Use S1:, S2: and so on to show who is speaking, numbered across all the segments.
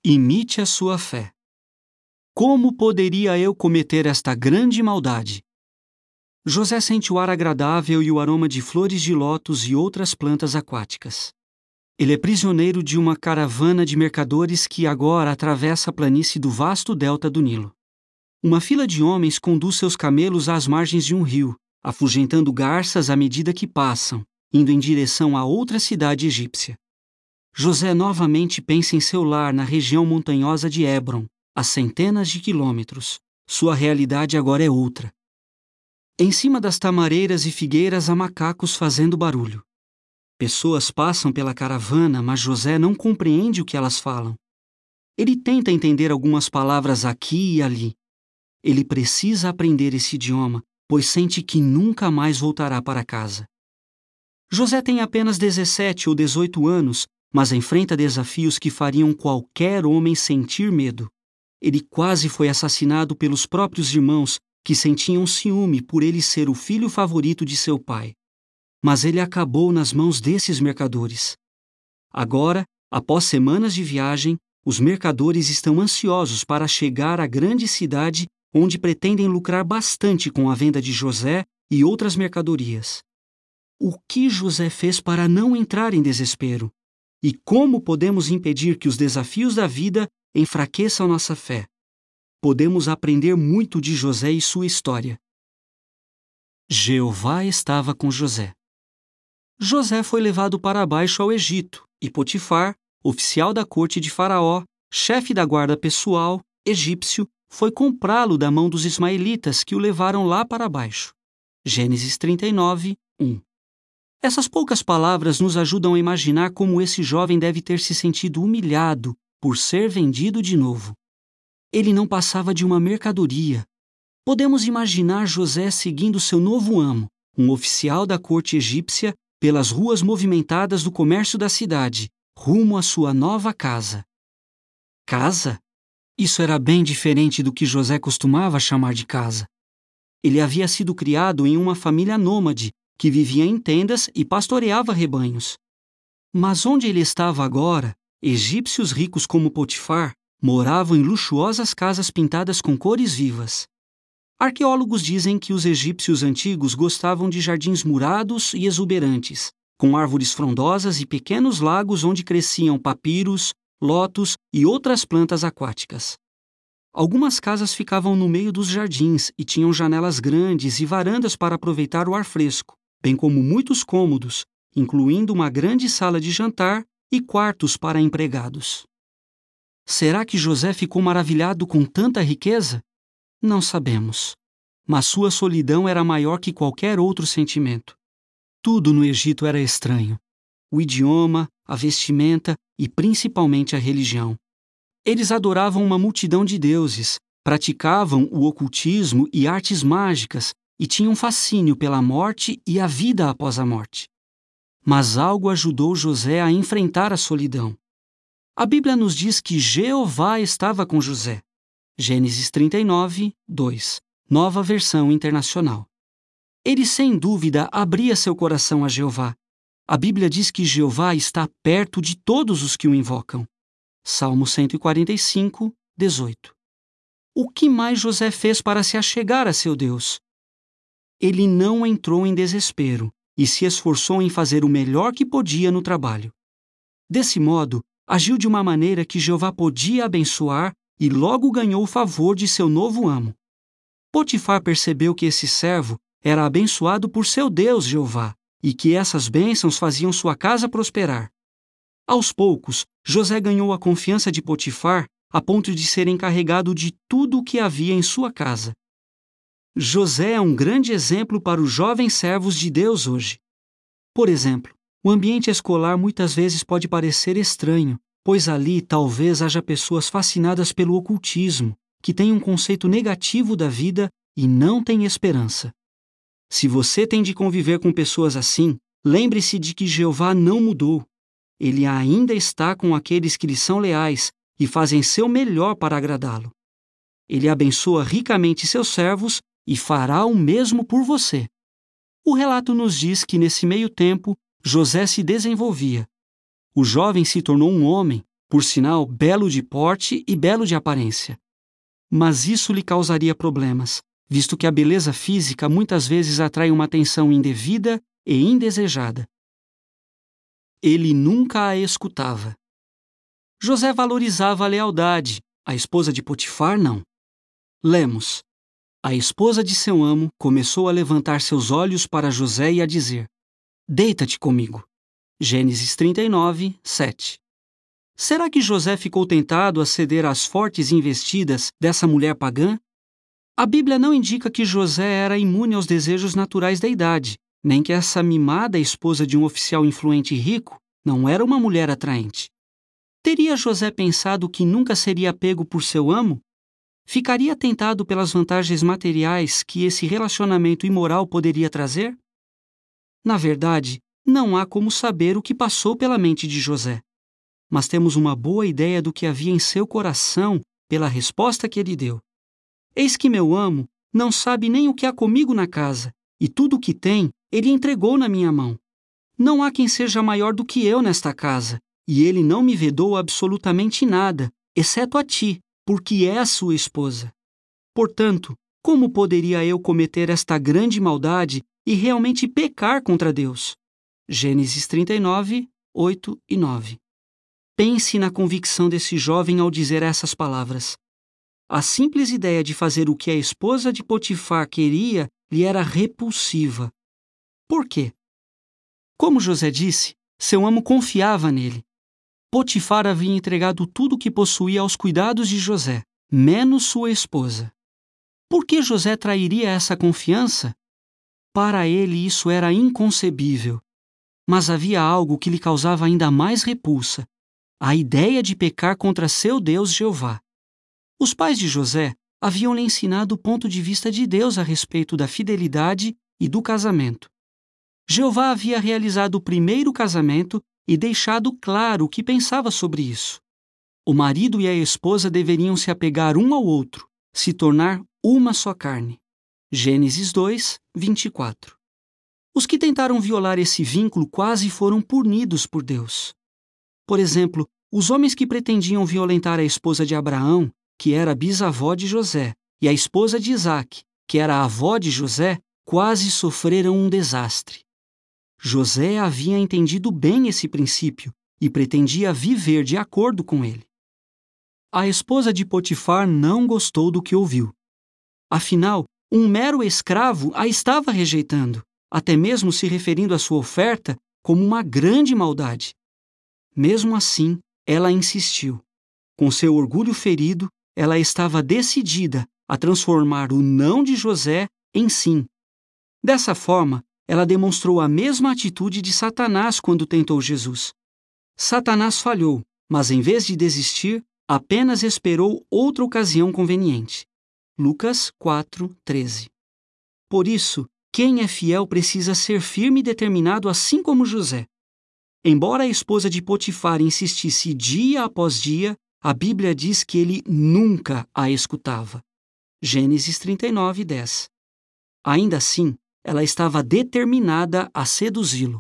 S1: Imite a sua fé. Como poderia eu cometer esta grande maldade? José sente o ar agradável e o aroma de flores de lótus e outras plantas aquáticas. Ele é prisioneiro de uma caravana de mercadores que agora atravessa a planície do vasto delta do Nilo. Uma fila de homens conduz seus camelos às margens de um rio, afugentando garças à medida que passam, indo em direção a outra cidade egípcia. José novamente pensa em seu lar na região montanhosa de Hebron, a centenas de quilômetros. Sua realidade agora é outra. Em cima das tamareiras e figueiras há macacos fazendo barulho. Pessoas passam pela caravana, mas José não compreende o que elas falam. Ele tenta entender algumas palavras aqui e ali. Ele precisa aprender esse idioma, pois sente que nunca mais voltará para casa. José tem apenas 17 ou 18 anos, mas enfrenta desafios que fariam qualquer homem sentir medo. Ele quase foi assassinado pelos próprios irmãos, que sentiam ciúme por ele ser o filho favorito de seu pai. Mas ele acabou nas mãos desses mercadores. Agora, após semanas de viagem, os mercadores estão ansiosos para chegar à grande cidade onde pretendem lucrar bastante com a venda de José e outras mercadorias. O que José fez para não entrar em desespero? E como podemos impedir que os desafios da vida enfraqueçam nossa fé? Podemos aprender muito de José e sua história. Jeová estava com José. José foi levado para baixo ao Egito, e Potifar, oficial da corte de Faraó, chefe da guarda pessoal, egípcio, foi comprá-lo da mão dos ismaelitas que o levaram lá para baixo. Gênesis 39, 1. Essas poucas palavras nos ajudam a imaginar como esse jovem deve ter se sentido humilhado por ser vendido de novo. Ele não passava de uma mercadoria. Podemos imaginar José seguindo seu novo amo, um oficial da corte egípcia, pelas ruas movimentadas do comércio da cidade, rumo à sua nova casa. Casa? Isso era bem diferente do que José costumava chamar de casa. Ele havia sido criado em uma família nômade, que vivia em tendas e pastoreava rebanhos. Mas onde ele estava agora, egípcios ricos como Potifar moravam em luxuosas casas pintadas com cores vivas. Arqueólogos dizem que os egípcios antigos gostavam de jardins murados e exuberantes, com árvores frondosas e pequenos lagos onde cresciam papiros, lótus e outras plantas aquáticas. Algumas casas ficavam no meio dos jardins e tinham janelas grandes e varandas para aproveitar o ar fresco, bem como muitos cômodos, incluindo uma grande sala de jantar e quartos para empregados. Será que José ficou maravilhado com tanta riqueza? Não sabemos. Mas sua solidão era maior que qualquer outro sentimento. Tudo no Egito era estranho. O idioma, a vestimenta e principalmente a religião. Eles adoravam uma multidão de deuses, praticavam o ocultismo e artes mágicas e tinham fascínio pela morte e a vida após a morte. Mas algo ajudou José a enfrentar a solidão. A Bíblia nos diz que Jeová estava com José. Gênesis 39, 2, Nova Versão Internacional. Ele sem dúvida abria seu coração a Jeová. A Bíblia diz que Jeová está perto de todos os que o invocam. Salmo 145, 18. O que mais José fez para se achegar a seu Deus? Ele não entrou em desespero e se esforçou em fazer o melhor que podia no trabalho. Desse modo, agiu de uma maneira que Jeová podia abençoar e logo ganhou o favor de seu novo amo. Potifar percebeu que esse servo era abençoado por seu Deus Jeová e que essas bênçãos faziam sua casa prosperar. Aos poucos, José ganhou a confiança de Potifar a ponto de ser encarregado de tudo o que havia em sua casa. José é um grande exemplo para os jovens servos de Deus hoje. Por exemplo, o ambiente escolar muitas vezes pode parecer estranho, pois ali talvez haja pessoas fascinadas pelo ocultismo, que têm um conceito negativo da vida e não têm esperança. Se você tem de conviver com pessoas assim, lembre-se de que Jeová não mudou. Ele ainda está com aqueles que lhe são leais e fazem seu melhor para agradá-lo. Ele abençoa ricamente seus servos e fará o mesmo por você. O relato nos diz que nesse meio tempo, José se desenvolvia. O jovem se tornou um homem, por sinal, belo de porte e belo de aparência. Mas isso lhe causaria problemas, visto que a beleza física muitas vezes atrai uma atenção indevida e indesejada. Ele nunca a escutava. José valorizava a lealdade, a esposa de Potifar não. Lemos: a esposa de seu amo começou a levantar seus olhos para José e a dizer: deita-te comigo. Gênesis 39, 7. Será que José ficou tentado a ceder às fortes investidas dessa mulher pagã? A Bíblia não indica que José era imune aos desejos naturais da idade, nem que essa mimada esposa de um oficial influente e rico não era uma mulher atraente. Teria José pensado que nunca seria pego por seu amo? Ficaria tentado pelas vantagens materiais que esse relacionamento imoral poderia trazer? Na verdade, não há como saber o que passou pela mente de José. Mas temos uma boa ideia do que havia em seu coração pela resposta que ele deu. Eis que meu amo não sabe nem o que há comigo na casa, e tudo o que tem ele entregou na minha mão. Não há quem seja maior do que eu nesta casa, e ele não me vedou absolutamente nada, exceto a ti, porque és sua esposa. Portanto, como poderia eu cometer esta grande maldade e realmente pecar contra Deus? Gênesis 39, 8 e 9. Pense na convicção desse jovem ao dizer essas palavras. A simples ideia de fazer o que a esposa de Potifar queria lhe era repulsiva. Por quê? Como José disse, seu amo confiava nele. Potifar havia entregado tudo o que possuía aos cuidados de José, menos sua esposa. Por que José trairia essa confiança? Para ele isso era inconcebível. Mas havia algo que lhe causava ainda mais repulsa: a ideia de pecar contra seu Deus Jeová. Os pais de José haviam lhe ensinado o ponto de vista de Deus a respeito da fidelidade e do casamento. Jeová havia realizado o primeiro casamento e deixado claro o que pensava sobre isso. O marido e a esposa deveriam se apegar um ao outro, se tornar uma só carne. Gênesis 2, 24. Os que tentaram violar esse vínculo quase foram punidos por Deus. Por exemplo, os homens que pretendiam violentar a esposa de Abraão, que era bisavó de José, e a esposa de Isaque, que era a avó de José, quase sofreram um desastre. José havia entendido bem esse princípio e pretendia viver de acordo com ele. A esposa de Potifar não gostou do que ouviu. Afinal, um mero escravo a estava rejeitando, até mesmo se referindo à sua oferta como uma grande maldade. Mesmo assim, ela insistiu. Com seu orgulho ferido, ela estava decidida a transformar o não de José em sim. Dessa forma, ela demonstrou a mesma atitude de Satanás quando tentou Jesus. Satanás falhou, mas em vez de desistir, apenas esperou outra ocasião conveniente. Lucas 4:13. Por isso, quem é fiel precisa ser firme e determinado assim como José. Embora a esposa de Potifar insistisse dia após dia, a Bíblia diz que ele nunca a escutava. Gênesis 39, 10. Ainda assim, ela estava determinada a seduzi-lo.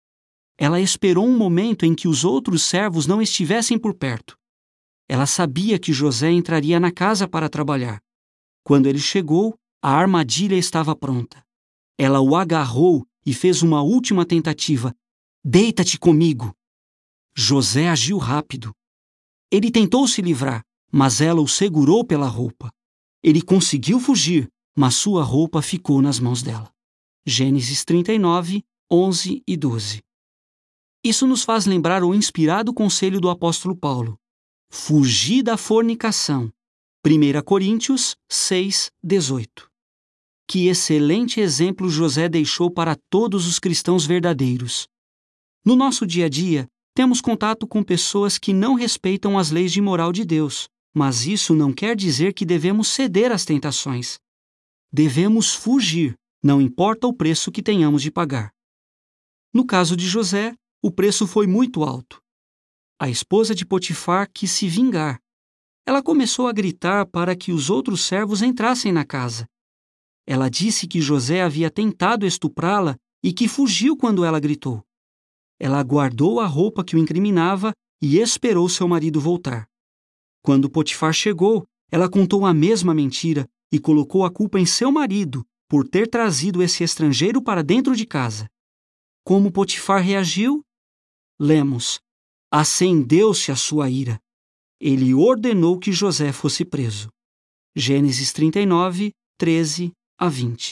S1: Ela esperou um momento em que os outros servos não estivessem por perto. Ela sabia que José entraria na casa para trabalhar. Quando ele chegou, a armadilha estava pronta. Ela o agarrou e fez uma última tentativa. Deita-te comigo. José agiu rápido. Ele tentou se livrar, mas ela o segurou pela roupa. Ele conseguiu fugir, mas sua roupa ficou nas mãos dela. Gênesis 39, 11 e 12. Isso nos faz lembrar o inspirado conselho do apóstolo Paulo. Fugir da fornicação. 1 Coríntios 6, 18. Que excelente exemplo José deixou para todos os cristãos verdadeiros. No nosso dia a dia, temos contato com pessoas que não respeitam as leis de moral de Deus, mas isso não quer dizer que devemos ceder às tentações. Devemos fugir, não importa o preço que tenhamos de pagar. No caso de José, o preço foi muito alto. A esposa de Potifar quis se vingar. Ela começou a gritar para que os outros servos entrassem na casa. Ela disse que José havia tentado estuprá-la e que fugiu quando ela gritou. Ela guardou a roupa que o incriminava e esperou seu marido voltar. Quando Potifar chegou, ela contou a mesma mentira e colocou a culpa em seu marido por ter trazido esse estrangeiro para dentro de casa. Como Potifar reagiu? Lemos: acendeu-se a sua ira. Ele ordenou que José fosse preso. Gênesis 39, 13 a 20.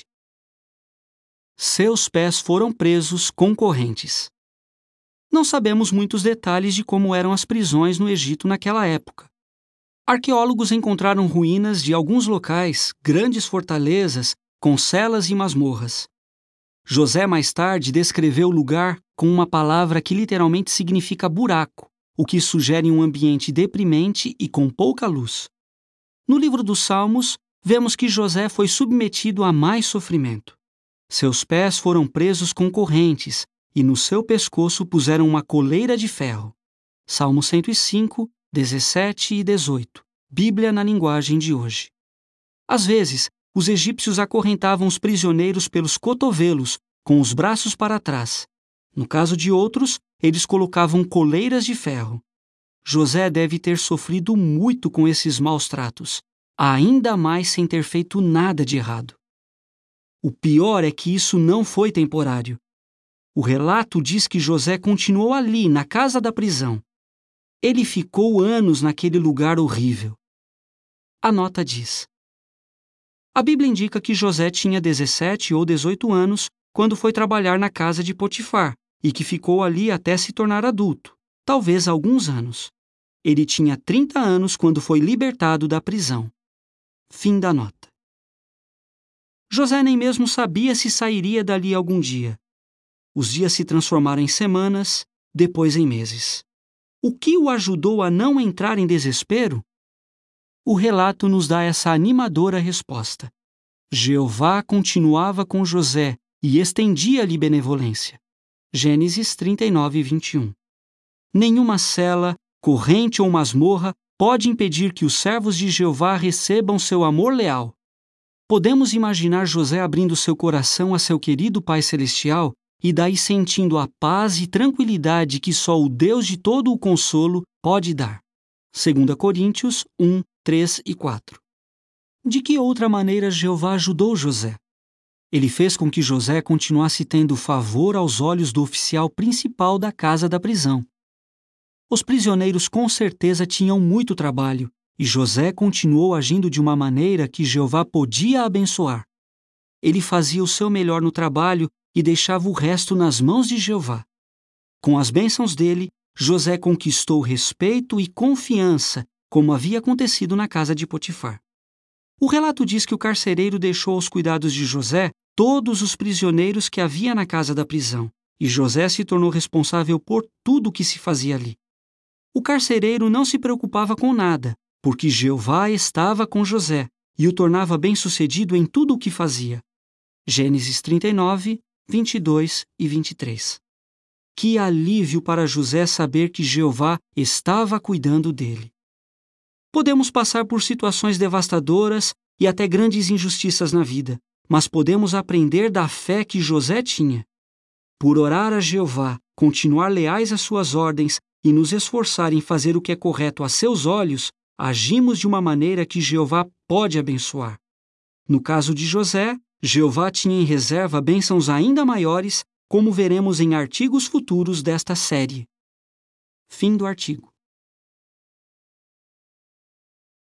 S1: Seus pés foram presos com correntes. Não sabemos muitos detalhes de como eram as prisões no Egito naquela época. Arqueólogos encontraram ruínas de alguns locais, grandes fortalezas, com celas e masmorras. José mais tarde descreveu o lugar com uma palavra que literalmente significa buraco, o que sugere um ambiente deprimente e com pouca luz. No livro dos Salmos, vemos que José foi submetido a mais sofrimento. Seus pés foram presos com correntes e no seu pescoço puseram uma coleira de ferro. Salmo 105, 17 e 18. Bíblia na linguagem de hoje. Às vezes, os egípcios acorrentavam os prisioneiros pelos cotovelos, com os braços para trás. No caso de outros, eles colocavam coleiras de ferro. José deve ter sofrido muito com esses maus tratos, ainda mais sem ter feito nada de errado. O pior é que isso não foi temporário. O relato diz que José continuou ali, na casa da prisão. Ele ficou anos naquele lugar horrível. A nota diz: a Bíblia indica que José tinha 17 ou 18 anos quando foi trabalhar na casa de Potifar e que ficou ali até se tornar adulto, talvez alguns anos. Ele tinha 30 anos quando foi libertado da prisão. Fim da nota. José nem mesmo sabia se sairia dali algum dia. Os dias se transformaram em semanas, depois em meses. O que o ajudou a não entrar em desespero? O relato nos dá essa animadora resposta. Jeová continuava com José e estendia-lhe benevolência. Gênesis 39, 21. Nenhuma cela, corrente ou masmorra pode impedir que os servos de Jeová recebam seu amor leal. Podemos imaginar José abrindo seu coração a seu querido Pai Celestial e daí sentindo a paz e tranquilidade que só o Deus de todo o consolo pode dar. 2 Coríntios 1, 3 e 4. De que outra maneira Jeová ajudou José? Ele fez com que José continuasse tendo favor aos olhos do oficial principal da casa da prisão. Os prisioneiros com certeza tinham muito trabalho, e José continuou agindo de uma maneira que Jeová podia abençoar. Ele fazia o seu melhor no trabalho e deixava o resto nas mãos de Jeová. Com as bênçãos dele, José conquistou respeito e confiança, como havia acontecido na casa de Potifar. O relato diz que o carcereiro deixou aos cuidados de José todos os prisioneiros que havia na casa da prisão, e José se tornou responsável por tudo o que se fazia ali. O carcereiro não se preocupava com nada, porque Jeová estava com José e o tornava bem-sucedido em tudo o que fazia. Gênesis 39, 22 e 23. Que alívio para José saber que Jeová estava cuidando dele. Podemos passar por situações devastadoras e até grandes injustiças na vida, mas podemos aprender da fé que José tinha. Por orar a Jeová, continuar leais às suas ordens e nos esforçar em fazer o que é correto a seus olhos, agimos de uma maneira que Jeová pode abençoar. No caso de José, Jeová tinha em reserva bênçãos ainda maiores, como veremos em artigos futuros desta série. Fim do artigo.